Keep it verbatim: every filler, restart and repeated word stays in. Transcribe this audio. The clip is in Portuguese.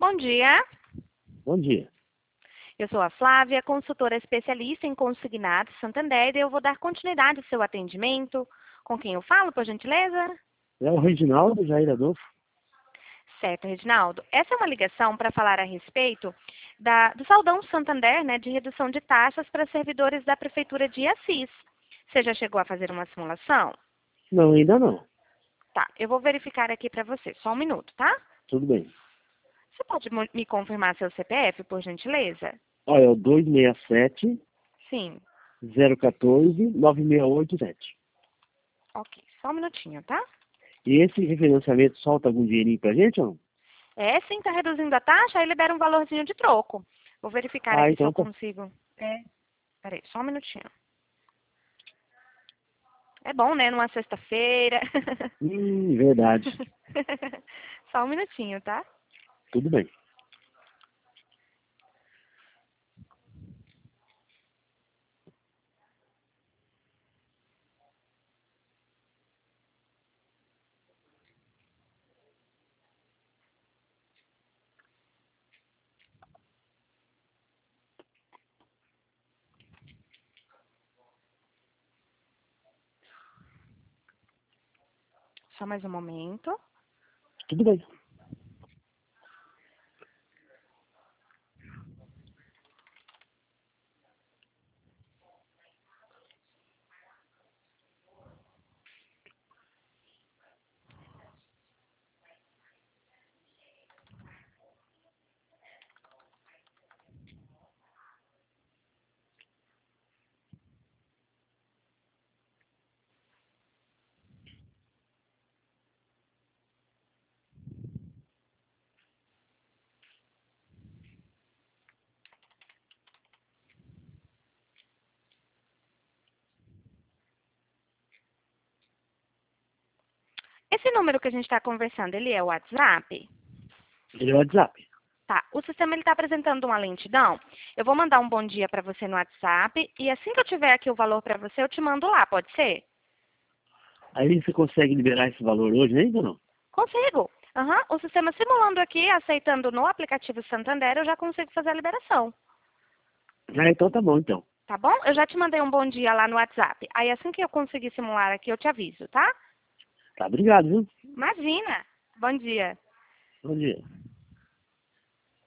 Bom dia, Bom dia. eu sou a Flávia, consultora especialista em consignados Santander, e eu vou dar continuidade ao seu atendimento. Com quem eu falo, por gentileza? É o Reginaldo Jair Adolfo. Certo, Reginaldo. Essa é uma ligação para falar a respeito da- do Saldão Santander, né, de redução de taxas para servidores da Prefeitura de Assis. Você já chegou a fazer uma simulação? Não, ainda não. Tá, eu vou verificar aqui para você. Só um minuto, tá? Tudo bem. Você pode mo- me confirmar seu C P F, por gentileza? Olha, é o dois seis sete, Sim. zero um quatro, nove seis oito sete. Ok, só um minutinho, tá? E esse refinanciamento solta algum dinheirinho pra gente ou não? É, sim, tá reduzindo a taxa, aí libera um valorzinho de troco. Vou verificar Ah, aqui se eu então tá. consigo. É, peraí, só um minutinho. É bom, né? Numa sexta-feira. Hum, verdade. Só um minutinho, tá? Tudo bem. Só mais um momento. Tudo bem. Esse número que a gente está conversando, ele é o WhatsApp? Ele é o WhatsApp. Tá. O sistema ele está apresentando uma lentidão. Eu vou mandar um bom dia para você no WhatsApp e assim que eu tiver aqui o valor para você, eu te mando lá, pode ser? Aí você consegue liberar esse valor hoje ainda ou não? Consigo. Aham. O sistema simulando aqui, aceitando no aplicativo Santander, eu já consigo fazer a liberação. Ah, então tá bom, então. Tá bom? Eu já te mandei um bom dia lá no WhatsApp. Aí assim que eu conseguir simular aqui, eu te aviso, tá? Tá, obrigado, viu? Imagina. Bom dia. Bom dia.